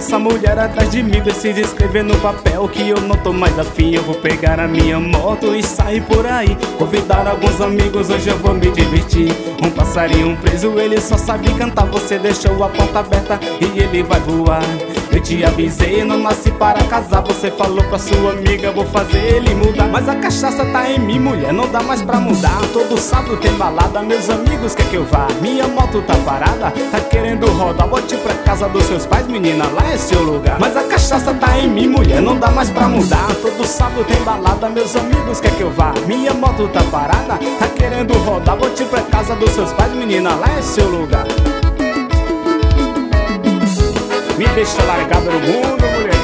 essa mulher atrás de mim. Preciso escrever no papel que eu não tô mais afim. Eu vou pegar a minha moto e sair por aí, convidar alguns amigos, hoje eu vou me divertir. Um passarinho preso, ele só sabe cantar. Você deixou a porta aberta e ele vai voar. Eu te avisei, não nasci para casar. Você falou pra sua amiga, vou fazer ele mudar. Mas a cachaça tá em mim, mulher, não dá mais pra mudar. Todo sábado tem balada, meus amigos quer que eu vá. Minha moto tá parada, tá querendo rodar. Volte pra casa dos seus pais, menina, lá é seu lugar. Mas a cachaça tá em mim, mulher, não dá mais pra mudar. Todo sábado tem balada, meus amigos quer que eu vá. Minha moto tá parada, tá querendo rodar. Volte pra casa dos seus pais, menina, lá é seu lugar. Me deixa largado no mundo, mulher.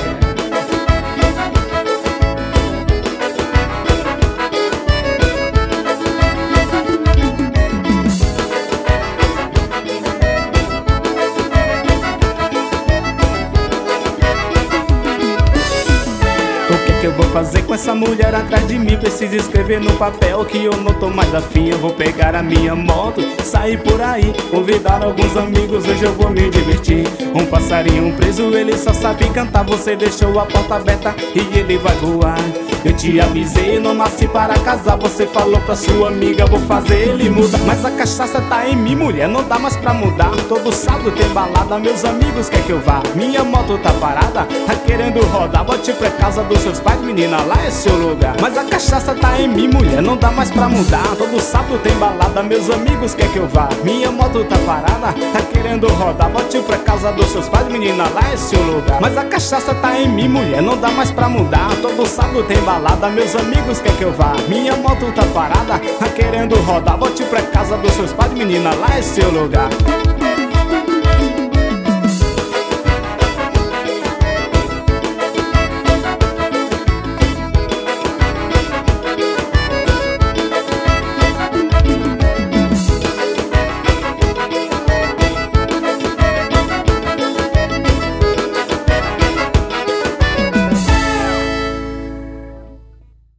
O que eu vou fazer com essa mulher atrás de mim? Preciso escrever no papel que eu não tô mais afim. Eu vou pegar a minha moto, sair por aí, convidar alguns amigos, hoje eu vou me divertir. Um passarinho preso, ele só sabe cantar. Você deixou a porta aberta e ele vai voar. Eu te avisei, não nasci para casar. Você falou pra sua amiga, vou fazer ele mudar. Mas a cachaça tá em mim, mulher, não dá mais pra mudar. Todo sábado tem balada, meus amigos quer que eu vá. Minha moto tá parada, tá querendo rodar. Volte pra casa dos seus pais, menina, lá é seu lugar. Mas a cachaça tá em mim, mulher, não dá mais pra mudar. Todo sábado tem balada, meus amigos quer que eu vá. Minha moto tá parada, tá querendo rodar. Volte pra casa dos seus pais, menina, lá é seu lugar. Mas a cachaça tá em mim, mulher, não dá mais pra mudar. Todo sábado tem balada, meus amigos quer que eu vá. Minha moto tá parada, tá querendo rodar. Volte pra casa dos seus pais, menina, lá é seu lugar.